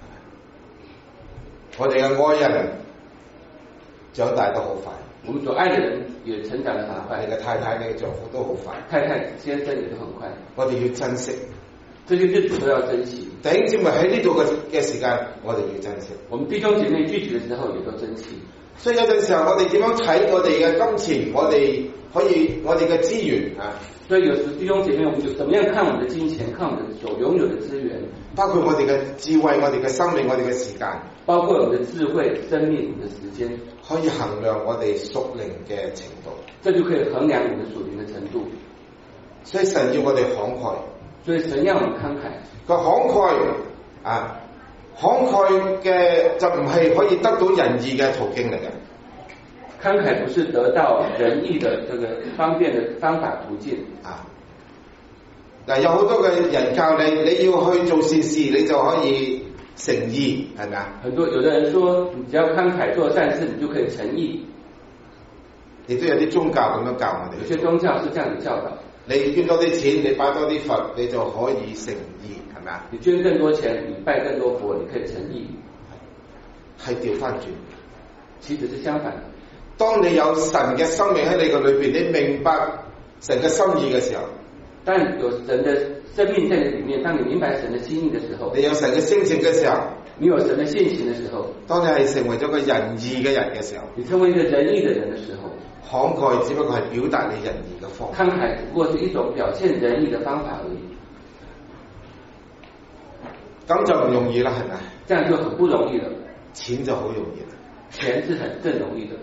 我哋嘅愛人長大都好快， 我們所愛的人也成長得很快。 你嘅太太、你嘅丈夫都好快， 太太、先生也都很快。 我哋要珍惜， 這些日子都要珍惜。 弟兄姊妹喺呢度嘅嘅時間，我哋要珍惜。 我們弟兄姐妹聚集的時候，也都珍惜。 所以有陣時候，我哋點樣睇我哋嘅金錢，我哋可以我哋嘅資源啊。 所以有時弟兄姐妹，我們就怎麼樣看我們的金錢，看我們所擁有的資源， 包括我哋嘅智慧、我哋嘅生命、我哋嘅時間， 包括我們的智慧、生命、我們的時間， 可以衡量我哋屬靈嘅程度。 這就可以衡量我們屬靈的程度。 所以神要我哋慷慨， 所以神要我們慷慨。 個慷慨啊，慷慨嘅就唔係可以得到仁義嘅途徑嚟嘅。 慷慨不是得到仁義的這個方便的方法途徑啊！嗱，有好多嘅人教你，你要去做善事，你就可以成義，係咪啊？ 很多有的人說，你只要慷慨做善事，你就可以成義。 亦都有啲宗教咁樣教我哋。 有些宗教是這樣子教導。 你捐多啲錢，你拜多啲佛，你就可以成義，係咪啊？ 你捐更多錢，你拜更多佛，你可以成義。 係調翻轉， 其實是相反。 當你有神嘅生命喺你個裏邊，你明白神嘅心意嘅時候， 當有神嘅生命在你裏面，當你明白神嘅心意嘅時候， 你有神嘅性情嘅時候， 你有神嘅性情嘅時候， 當你係成為咗個仁義嘅人嘅時候， 你成為一個仁義嘅人嘅時候， 慷慨只不過係表達你仁義嘅方法， 慷慨只不過是一種表現仁義嘅方法而已。 咁就唔容易啦，係咪？ 這樣就很不容易了。 錢就好容易啦， 錢是很更容易的。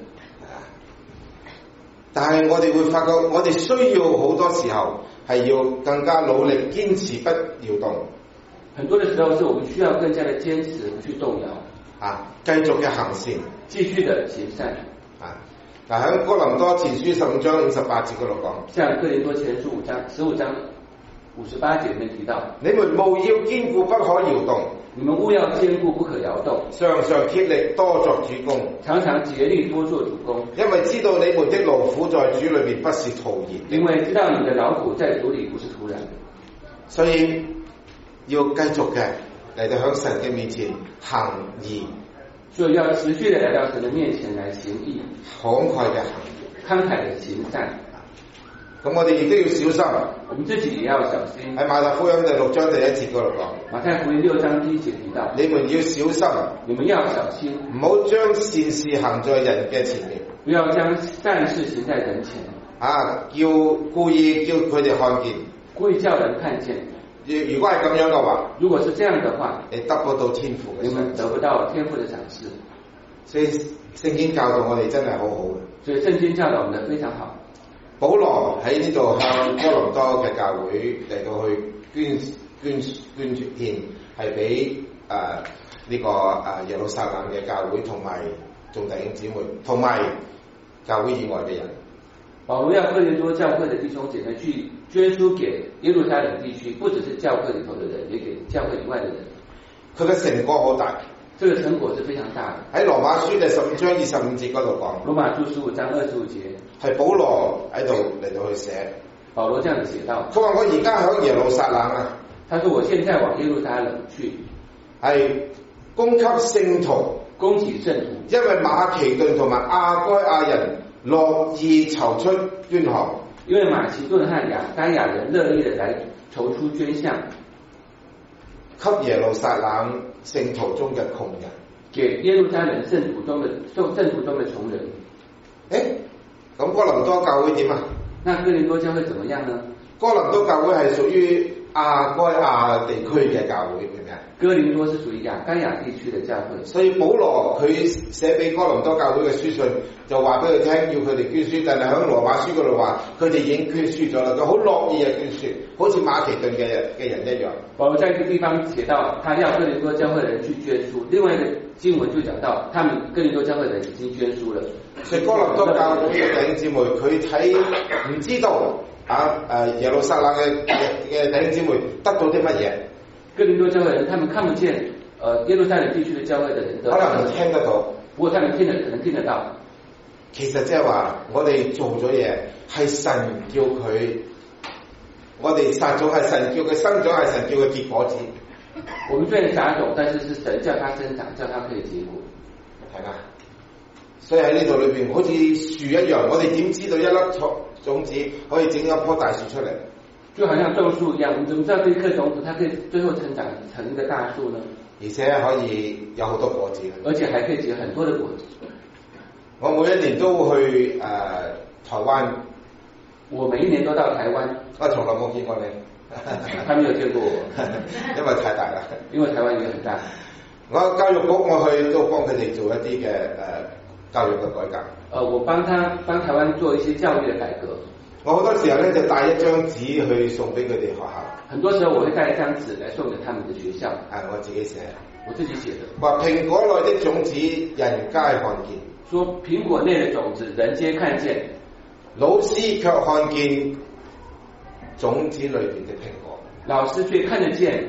但係我哋會發覺，我哋需要好多時候係要更加努力堅持不搖動。 很多的時候是我們需要更加的堅持，不去動搖。 啊，繼續嘅行善， 繼續的行善。 啊，嗱喺哥林多前書十五章五十八節嗰度講， 像哥林多前書五章十五章五十八節裏面提到， 你們務要堅固，不可搖動。 你們務要堅固，不可搖動， 常常竭力多作主工， 常常竭力多做主工， 因為知道你們的勞苦在主裏面不是徒然， 因為知道你的勞苦在主裏不是徒然的， 所以要繼續嘅嚟到響神嘅面前行義， 所以要持續的來到神的面前來行義， 慷慨嘅行義， 慷慨的行善。 咁我哋亦都要小心， 我們自己也要小心。 喺馬太福音第六章第一節嗰度講， 馬太福音六章第一節提到， 你們要小心， 你們要小心， 唔好將善事行在人嘅前面， 不要將善事行在人前， 啊，叫故意叫佢哋看見， 故意叫人看見。 如果係咁樣嘅話， 如果是這樣的話， 你得不到天父嘅賞賜， 你們得不到天父的賞賜。 所以聖經教導我哋真係好好嘅， 所以聖經教導我們的非常好。 保羅喺呢度向哥林多嘅教會嚟到去捐捐捐獻，係俾誒呢個誒耶路撒冷嘅教會同埋眾弟兄姊妹，同埋教會以外嘅人。 保羅要哥林多教會的弟兄姐妹去捐書給耶路撒冷地區，不只是教會裏頭的人，也給教會以外的人。 佢嘅成果好大， 這個成果是非常大的。 喺羅馬書第十五章二十五節嗰度講， 羅馬書十五章二十五節係保羅喺度嚟到去寫。 保羅這樣子寫到， 佢話我而家喺耶路撒冷啊， 他說我現在往耶路撒冷去， 係供給聖徒， 供給聖徒， 因為馬其頓同埋亞該亞人樂意籌出捐項， 因為馬其頓和亞該亞人樂意的來籌出捐項， 給耶路撒冷聖徒中嘅窮人， 給耶路撒冷聖徒中的聖聖徒中的窮人。 誒，咁哥林多教會點啊？ 那哥林多教會怎麼樣呢？ 哥林多教會係屬於亞該亞地區嘅教會，明唔明啊？ 哥林多是屬於亞該亞地區嘅教會， 所以保羅佢寫俾哥林多教會嘅書信就話俾佢聽，要佢哋捐書，但係喺羅馬書嗰度話佢哋已經捐書咗啦，佢好樂意嘅捐書，好似馬其頓嘅嘅人一樣。 保羅在一個地方寫到，他要哥林多教會的人去捐書，另外一個經文就講到，他們哥林多教會的人已經捐書了。所以哥林多教會嘅弟兄姊妹，佢睇唔知道啊誒耶路撒冷嘅嘅弟兄姊妹得到啲乜嘢？ 哥林多教會人，他們看不見，呃耶路撒冷地區的教會的人得， 可能唔聽得到， 不過他們聽得可能聽得到。 其實即係話，我哋做咗嘢係神叫佢，我哋撒種係神叫佢生長，係神叫佢結果子。 我們雖然撒種，但是是神叫它生長，叫它可以結果， 係嘛？所以喺呢度裏邊，好似樹一樣，我哋點知道一粒種種子可以整一棵大樹出嚟？ 就好像種樹一樣，我們怎麼知道這一顆種子它可以最後成長成一個大樹呢？ 而且可以有好多果子， 而且還可以結很多的果子。 我每一年都會誒、呃、台灣， 我每一年都到台灣， 我從來冇見過你， 他沒有見過我， 因為太大啦。 因為台灣也很大。 我教育局我去都幫佢哋做一啲嘅誒教育嘅改革。 呃，我幫他幫台灣做一些教育嘅改革。 我好多時候咧就帶一張紙去送俾佢哋學校。很多時候我會帶一張紙來送給他們的學校。 係我自己寫， 我自己寫的。 話蘋果內的種子，人皆看見。 說蘋果內的種子，人皆看見。 老師卻看見種子裏邊的蘋果。 老師卻看得見，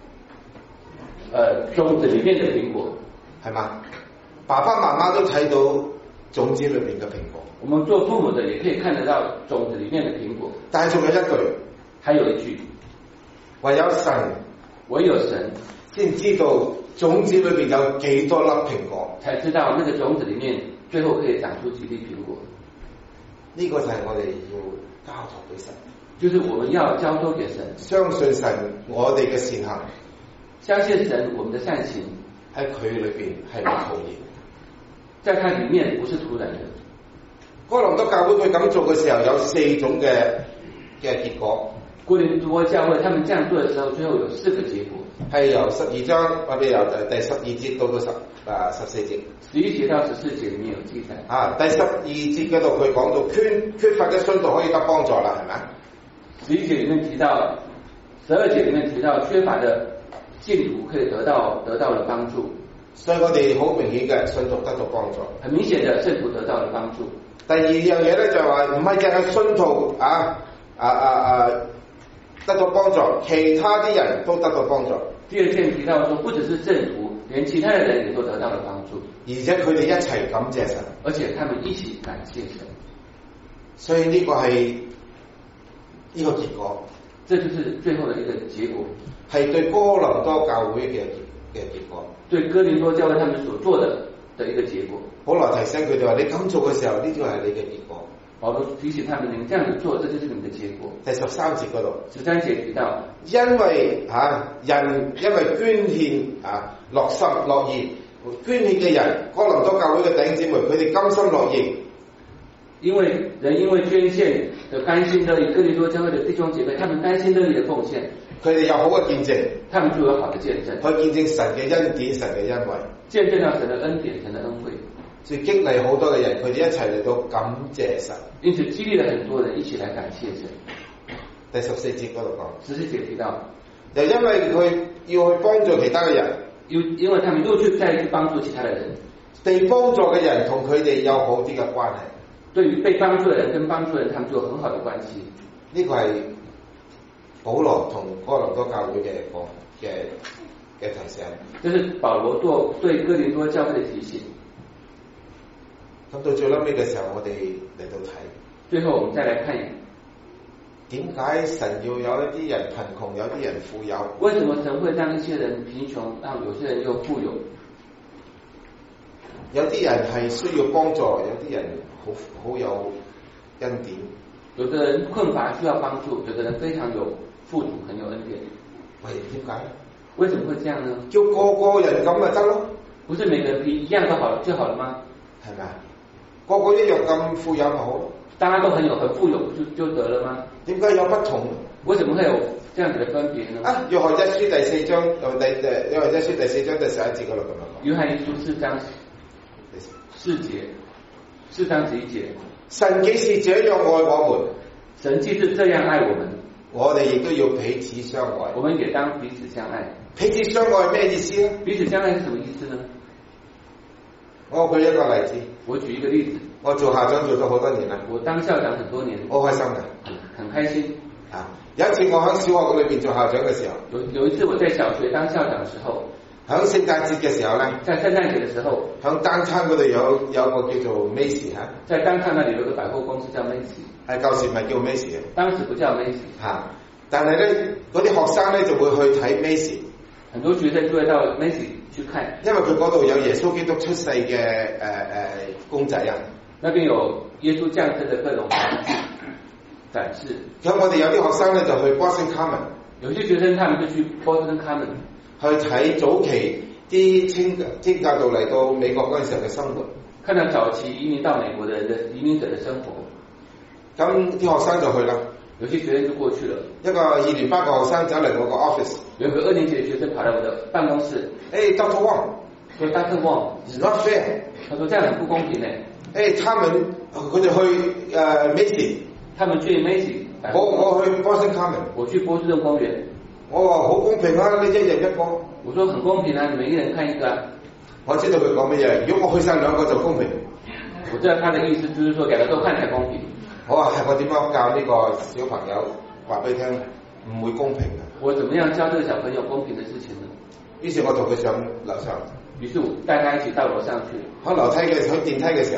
呃，種子裏面的蘋果， 係嘛？爸爸媽媽都睇到種子裏邊嘅蘋果。 我們做父母的也可以看得到種子裏面的蘋果。 但係仲有一句， 還有一句， 唯有神， 唯有神先知道種子裏邊有幾多粒蘋果， 才知道那個種子裏面最後可以長出幾粒蘋果。 呢個就係我哋要交託俾神， 就是我們要交託給神， 相信神我哋嘅善行， 相信神我們的善行喺佢裏邊係冇徒然， 在它裏面不是徒然的。 哥林多教會佢咁做嘅時候有四種嘅嘅結果。 哥林多教會他們這樣做的時候，最後有四個結果， 係由十二章或者由第十二節到到十啊十四節， 十一節到十四節裏面有記載。 啊，第十二節嗰度佢講到缺缺乏嘅信徒可以得幫助啦，係咪？ 十一節裏面提到，十二節裏面提到缺乏的信徒可以得到得到了幫助， 所以我哋好明顯嘅信徒得到幫助， 很明顯的信徒得到了幫助。 第二樣嘢咧就係話唔係淨係信徒啊啊啊啊得到幫助，其他啲人都得到幫助。 第二件提到說，不只是聖徒，連其他的人也都得到了幫助， 而且佢哋一齊感謝神， 而且他們一起感謝神。 所以呢個係呢個結果， 這就是最後的一個結果， 係對哥林多教會嘅嘅結果，對哥林多教會他們所做的的一個結果。 保羅提醒佢哋話：你咁做嘅時候，呢個係你嘅結果。 保羅提醒他們，你這樣子做，這就是你們的結果。 第十三節嗰度， 十三節提到， 因為嚇、啊、人因為捐獻啊樂心樂意，捐獻嘅人，哥林多教會嘅弟兄姊妹，佢哋甘心樂意。 因為人因為捐獻的甘心樂意，哥林多教會的弟兄姐妹，他們甘心樂意的奉獻， 佢哋有好嘅見證， 他們就有好的見證， 去見證神嘅恩典、神嘅恩惠， 見證到神的恩典、神的恩惠， 所以激勵好多嘅人，佢哋一齊嚟到感謝神， 因此激勵了很多人一起來感謝神。 第十四節嗰度講， 十四節提到， 又因為佢要去幫助其他嘅人， 因因為他們又去再去幫助其他的人， 被幫助嘅人同佢哋有好啲嘅關係。 對於被幫助的人跟幫助的人，他們就有很好的關係。 呢個係保羅同哥林多教會嘅個嘅嘅提醒。 這是保羅對對哥林多教會的提醒。 咁到最後尾嘅時候，我哋嚟到睇。 最後我們再來看， 點解神要有一啲人貧窮，有啲人富有？ 為什麼神會讓一些人貧窮，讓有些人又富有？ 有啲人係需要幫助，有啲人好好有恩典。 有的人困乏需要幫助，有的人非常有富足，很有恩典。 喂，點解？ 為什麼會這樣呢？ 叫個個人咁咪得咯？ 不是每個人一樣都好就好了嗎？ 係咪啊？個個一樣咁富有咪好咯？ 大家都很有很富有就就得了嗎？ 點解有不同？ 為什麼會有這樣子的分別呢？ 啊，約翰一書第四章，又第誒約翰一書第四章第十一節嗰度咁樣講。 約翰一書四章四節，四章十一節。 神既是這樣愛我們， 神既是這樣愛我們， 我哋亦都要彼此相愛。 我們也當彼此相愛。 彼此相愛咩意思咧？ 彼此相愛是什麼意思呢？ 我舉一個例子。 我舉一個例子。 我做校長做咗好多年啦。 我當校長很多年。 好開心嘅， 很開心。 啊，有一次我喺小學裏邊做校長嘅時候， 有有一次我在小學當校長嘅時候， 喺聖誕節嘅時候咧， 在聖誕節嘅時候， 喺單餐嗰度有有個叫做 Macy 嚇， 在單餐那裡有個百貨公司叫 Macy， 係舊時唔係叫 Macy 嘅， 當時不叫 Macy 嚇、啊，但係咧嗰啲學生咧就會去睇 Macy， 很多學生就會到 Macy 去看， 因為佢嗰度有耶穌基督出世嘅誒誒公仔啊， 那邊有耶穌降生嘅各種展示。 咁我哋有啲學生咧就去 Boston Common， 有些學生他們就去 Boston Common 去睇早期啲清清教徒嚟到美國嗰陣時候嘅生活， 看到早期移民到美國嘅人的移民者嘅生活。 咁啲學生就去啦， 有些學生就過去了。 一個二年班嘅學生走嚟我個 office， 有個二年級嘅學生跑到我的辦公室， 誒 Doctor Wong， 說 Doctor Wong，it's not fair， 他說這樣很不公平咧。 誒，他們佢哋去誒 Macy， 他們去 Macy， 我我去 Boston Common， 我去波士頓公園。 我話好公平啊，你一人一個。 我說很公平啊，你每一人看一個啊。 我知道佢講乜嘢，如果我去晒兩個就公平。 我知道他的意思就是說兩個都看才公平。 我話係我點樣教呢個小朋友話俾你聽，唔會公平嘅。 我怎麼樣教這個小朋友公平的事情呢？ 於是我同佢上樓上。 於是我帶他一起到樓上去。 喺樓梯嘅喺電梯嘅時候，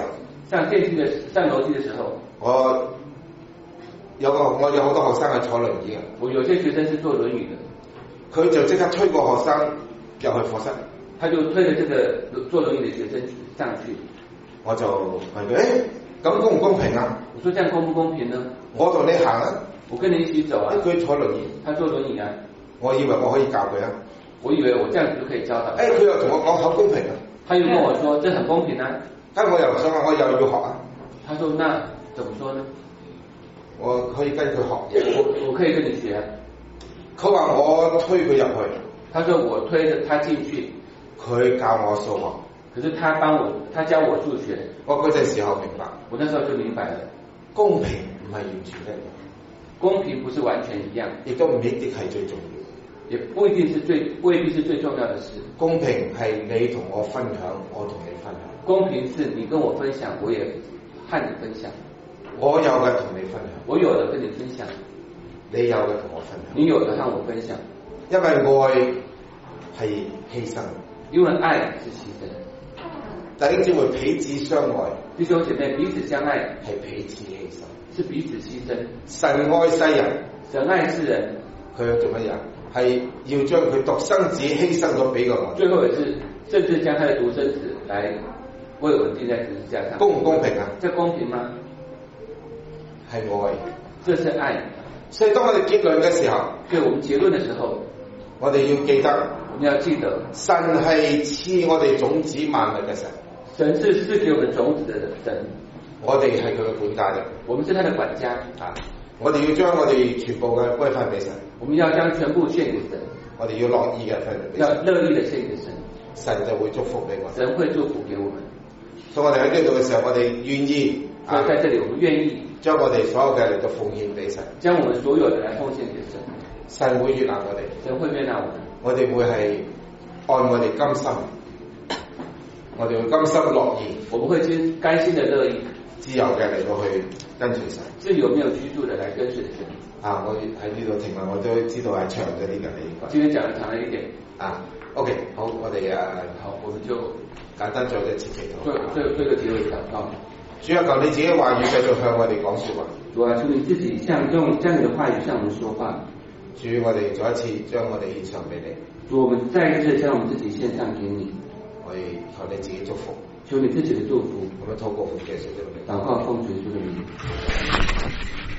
上電梯的上樓梯的時候， 我有個我有好多學生係坐輪椅嘅， 我有些學生是坐輪椅的， 佢就即刻推個學生入去課室， 他就推着這個坐輪椅的學生上去， 我就問佢：誒，咁公唔公平啊？ 我說這樣公不公平呢？ 我同你行啊， 我跟你一起走啊， 佢坐輪椅， 他坐輪椅啊， 我以為我可以教佢啊， 我以為我這樣子就可以教他， 誒，佢又同我講好公平啊， 他又跟我說這很公平啊， 但我又想話我又要學啊， 他說那怎麼說呢？ 我可以跟佢學， 我我可以跟你學， 佢話我推佢入去， 他說我推着他進去， 佢教我數學， 可是他幫我，他教我數學， 我嗰陣時候明白， 我那時候就明白了， 公平唔係完全一樣， 公平不是完全一樣， 亦都唔一定係最重要， 也不一定是最未必是最重要的事。 公平係你同我分享，我同你分享。 公平是你跟我分享，我也和你分享。 我有嘅同你分享， 我有的跟你分享， 你有嘅同我分享， 你有的和我分享。 因為愛係犧牲， 因為愛是犧牲。 弟兄姊妹彼此相愛， 弟兄姐妹彼此相愛係彼此犧牲， 是彼此犧牲。 神愛世人， 神愛世人， 佢要做乜嘢？係要將佢獨生子犧牲咗俾個我。 最後也是甚至將他的獨生子來為我們釘在十字架上。 公唔公平啊？ 這公平嗎？ 係愛， 這是愛。 所以當我哋結論嘅時候， 對我們結論嘅時候， 我哋要記得， 我們要記得， 神係賜我哋種子萬物嘅神， 神是賜給我們種子的神， 我哋係佢嘅管家嘅， 我們是他的管家啊！我哋要將我哋全部嘅歸翻俾神， 我們要將全部獻給神， 我哋要樂意嘅分俾要神， 樂意的獻給神， 神就會祝福俾我哋， 神會祝福給我們。 所以我哋喺呢度嘅時候，我哋願意， 所以在這裡我們願意將我哋所有嘅嚟到奉獻俾神， 將我們所有的來奉獻給神， 神會悅納我哋， 神會悅納我們， 我哋會係按我哋甘心，我哋會甘心樂意， 我們會先甘心的樂意， 自由嘅嚟到去跟隨神， 自由沒有拘束的來跟隨神。 啊！我喺呢度停啦，我都知道係長咗啲嘅呢個。 今天講得長了一點。 啊 ，OK，好，我哋啊， 好，我們就簡單做一次祈禱。 做做做個結尾禱告。 主啊，求你自己話語繼續向我哋講說話。 主啊，求你自己向用將你的話語向我們說話。 主，我哋再一次將我哋獻上俾你。 主，我們再一次將我們自己獻上給你。 我哋求你自己祝福。 求你自己的祝福。 我們透過奉耶穌的名。 禱告奉耶穌的名。